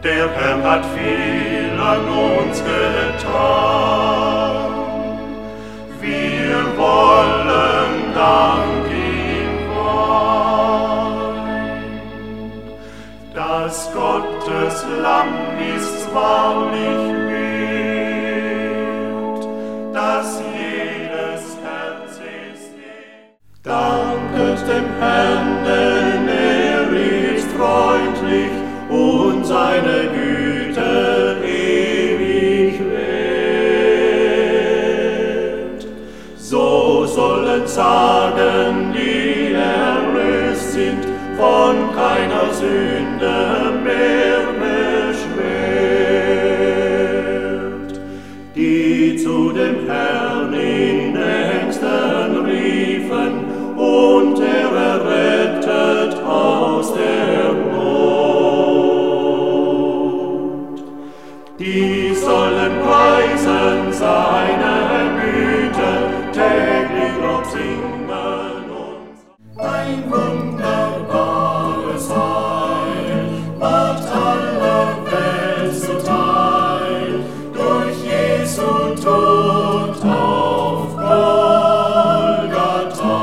Der Herr hat viel an uns getan. Wir wollen Dank ihm weihen. Das Gottes Lamm ist wahrlich wert, dass jedes Herz es ehrt. Danket dem Herrn, denn er ist freundlich und seine Güte ewig währt. So sollen sagen, die erlöst sind, von keiner Sünde mehr beschwert. Die zu dem Herrn in Ängsten riefen, und er errettet aus der Not. Die sollen preisen seine Güte, täglich Lob singen uns. Ein wunderbares Heil macht aller Welt zuteil, durch Jesu Tod auf Golgatha.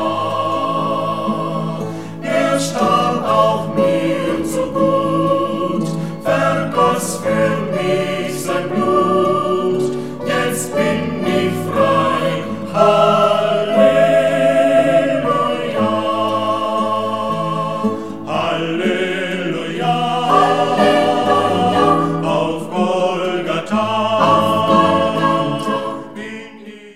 Er starb auch mir zu gut, vergoss für mich sein Blut, jetzt bin ich frei, Halleluja, Halleluja, auf Golgatha bin ich.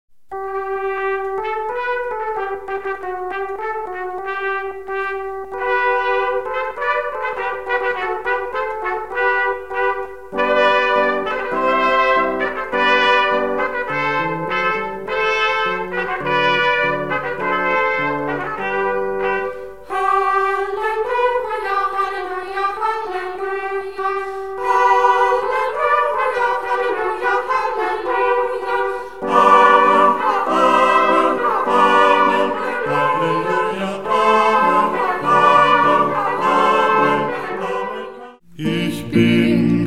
Ich bin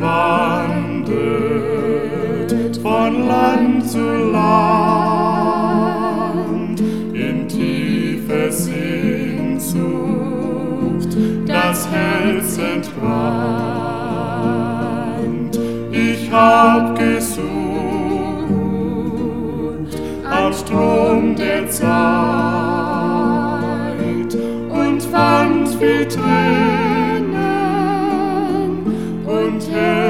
gewandert von Land zu Land in tiefe Sehnsucht, das Herz entbrannt. Ich hab gesucht am Strom der Zeit und fand viel Tränen und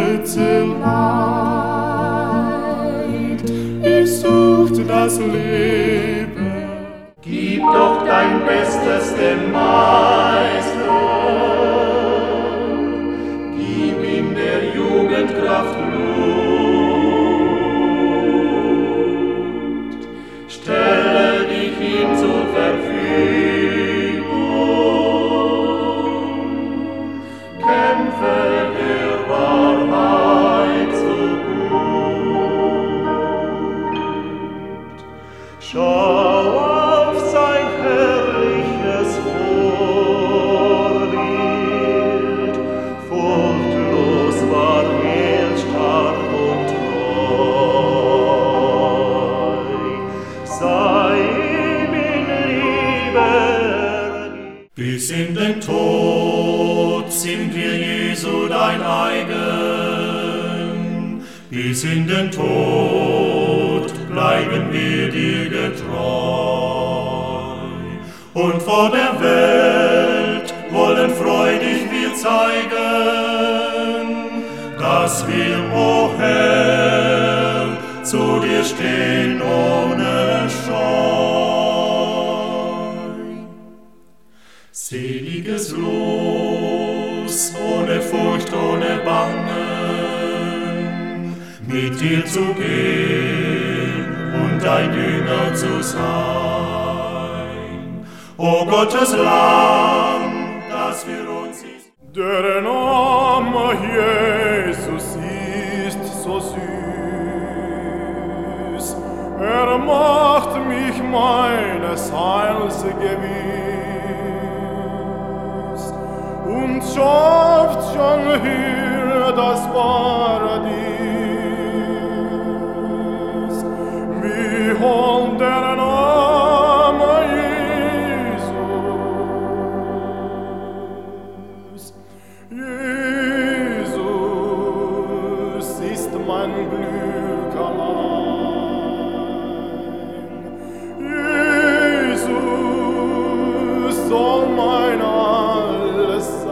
Herzenleid. Ich suchte das Leben. Gib doch dein Bestes dem Meister. Gib ihm der Jugend Kraft Mut. Stelle dich ihm zur Verfügung. Kämpfe der Wahrheit so gut. Schau auf sein herrliches Vorbild. Furchtlos war er stark und treu. Sei ihm in Liebe ergeben. Bis in den Tod sind wir Jesu dein eigen, bis in den Tod bleiben wir dir getreu. Und vor der Welt wollen freudig wir zeigen, dass wir, o Herr, zu dir stehen ohne Scheu. Seliges Los, ohne Furcht, ohne Bangen, mit dir zu gehen und dein Jünger zu sein. O Gottes Lamm, das für uns ist. Der Name Jesus ist so süß, er macht mich meines Heils gewiss und schafft schon hier Jesus ist mein Glück allein. Jesus soll mein alles sein.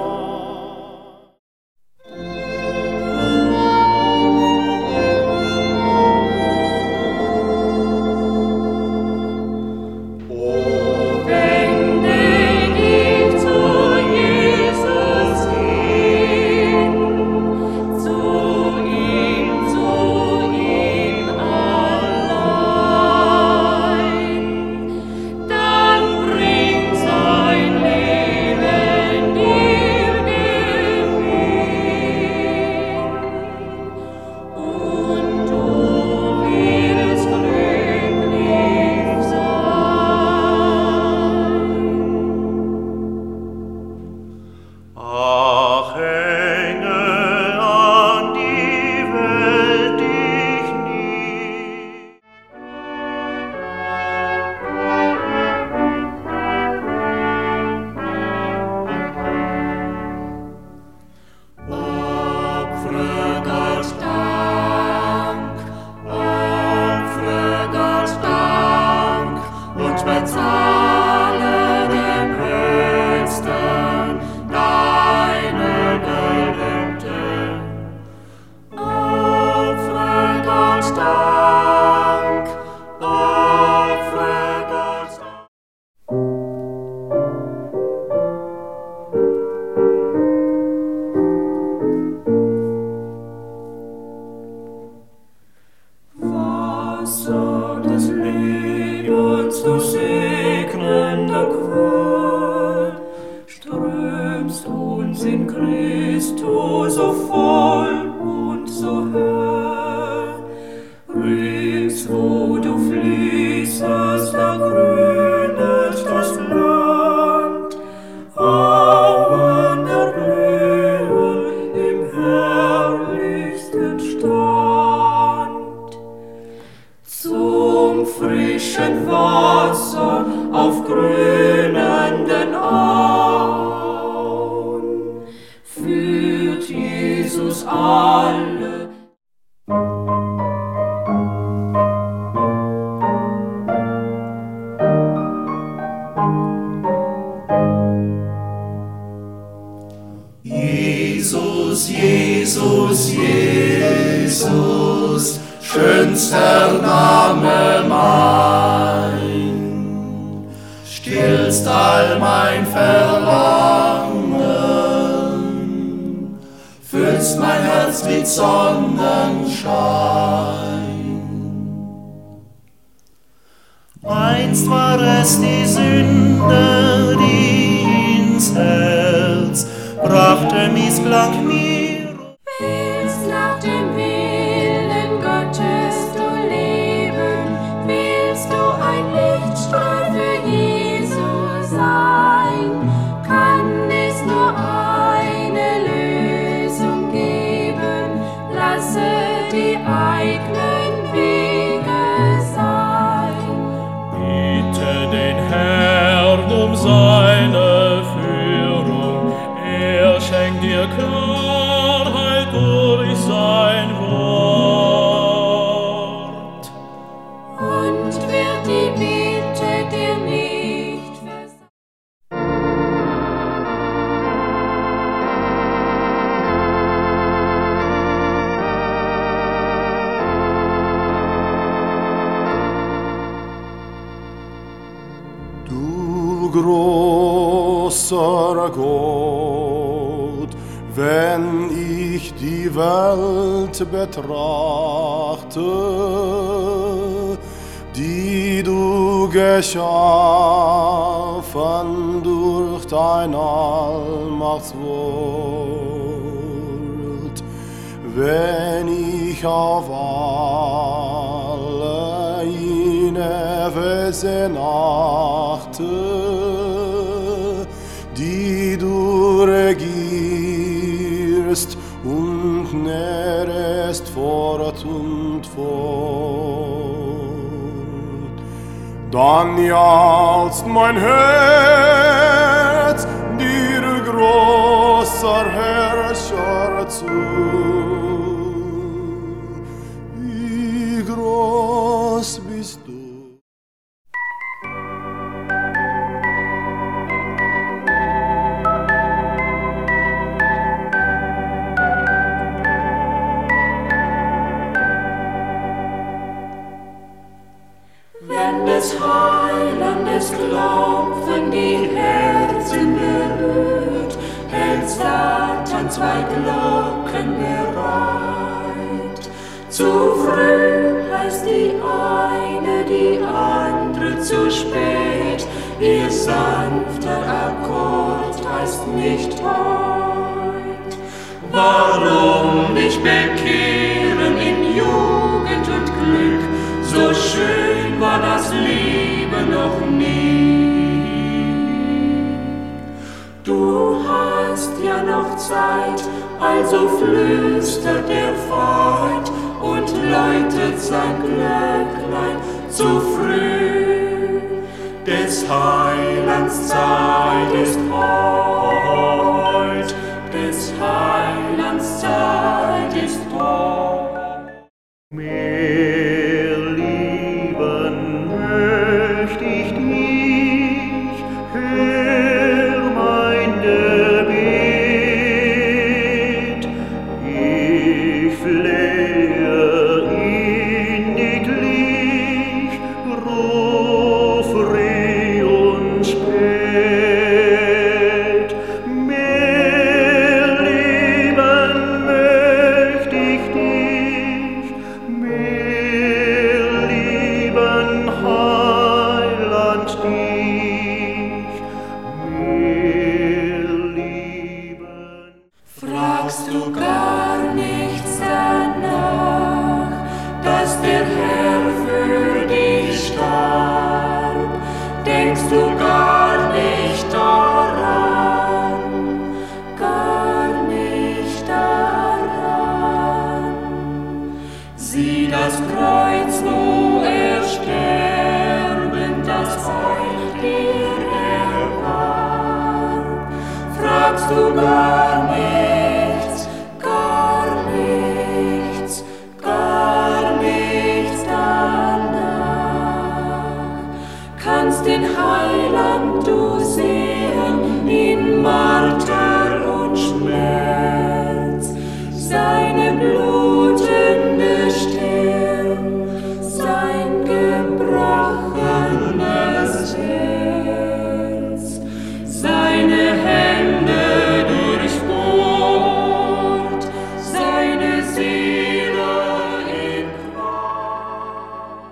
Des Lebens, du segnender Quell, strömst uns in Christus so voll und so hell. Rings, wo du fließest, ergrünet das Land, Auen erblühen im herrlichsten Stand. Zum frischen Wasser auf grünenden Auen führt Jesus alle. Jesus, Jesus, Jesus, schönster Name mein, stillst all mein Verlangen, füllst mein Herz mit Sonnenschein. Einst war es die Sünde, die ins Herz brachte Missklang mir. Willst nach dem Willen Gottes du leben, willst du ein Lichtstrahl für Jesus sein, kann es nur eine Lösung geben, lasse die eigenen Wege sein. Bitte den Herrn um seine Führung, er schenkt dir Klarheit durch sein Wort. Und wird die Bitte dir nicht versagen. Du großer Gott, wenn ich die Welt betrachte, die du geschaffen durch dein Allmachtswort, wenn ich auf alle jene Wesen achte, die du regierst und nährest fort und fort, dann jauchzt mein Herz dir groß großer Herrscher zu. Wie groß bist du? Wenn des Heilandes Klopfen die Herzen berührt, hält Satan zwei Glocken bereit. Zu früh heißt die eine, die andere zu spät. Ihr sanfter Akkord heißt nicht heut. Warum nicht bekehren in Jugend und Glück? So schön war das Leben noch nie. Du hast ja noch Zeit, also flüstert der Feind und läutet sein Glöcklein zu früh. Des Heilands Zeit ist heut, des Heilands Zeit ist heut. Mehr lieben möcht ich dich, hör mein Gebet. Ich flehe inniglich, ruf früh und spät. Mehr lieben möcht ich dich, mehr lieben Heiland dich, mehr lieben. Fragst du gar nichts danach, dass der Herr für dich starb? Denkst du gar nicht daran, gar nicht daran? Sieh das Kreuz, wo er sterben, das Heil dir erwarb. Fragst du gar nichts, gar nichts, gar nichts danach? Kannst den Heiland du sehen in Marter und Schmerz, seine blutende Stirn, sein gebrochenes Herz, seine Hände durchbohrt, seine Seele in Qual.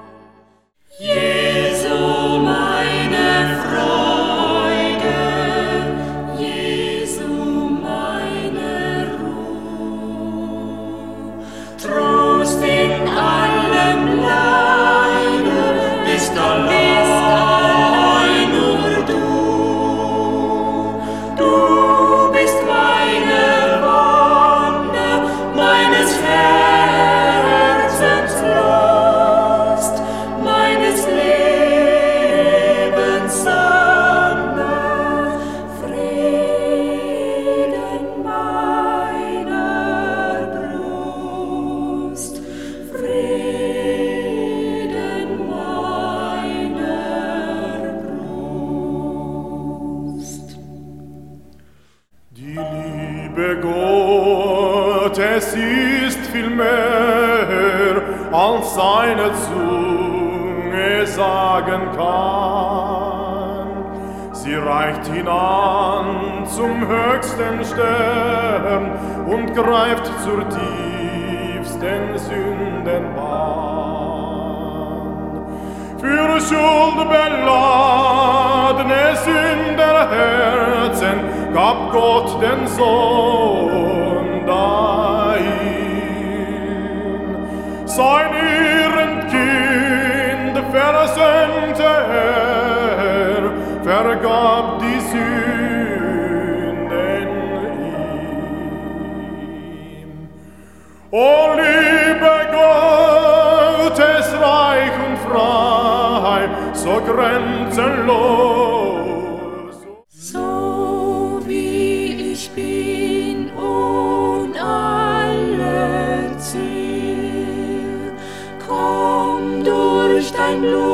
Jesu, meine Freude, Jesu, meine Ruhe, Trost in allem Leide, bist allein nur du. Du bist meine Wonne, meines Herzens Lust, meines Lebens Sonne, Frieden meiner Brust, Frieden meiner Brust. Die Liebe Gottes ist viel mehr, als seine Zunge sagen kann. Sie reicht hinan zum höchsten Stern und greift zur tiefsten Sündenbahn. Für schuldbeladene Sünderherzen gab Gott den Sohn dahin. Sein Ehrenkind versöhnte er, vergab die Sünden ihm. O Liebe Gottes, reich und frei, so grenzenlos. So wie ich bin, sein Blut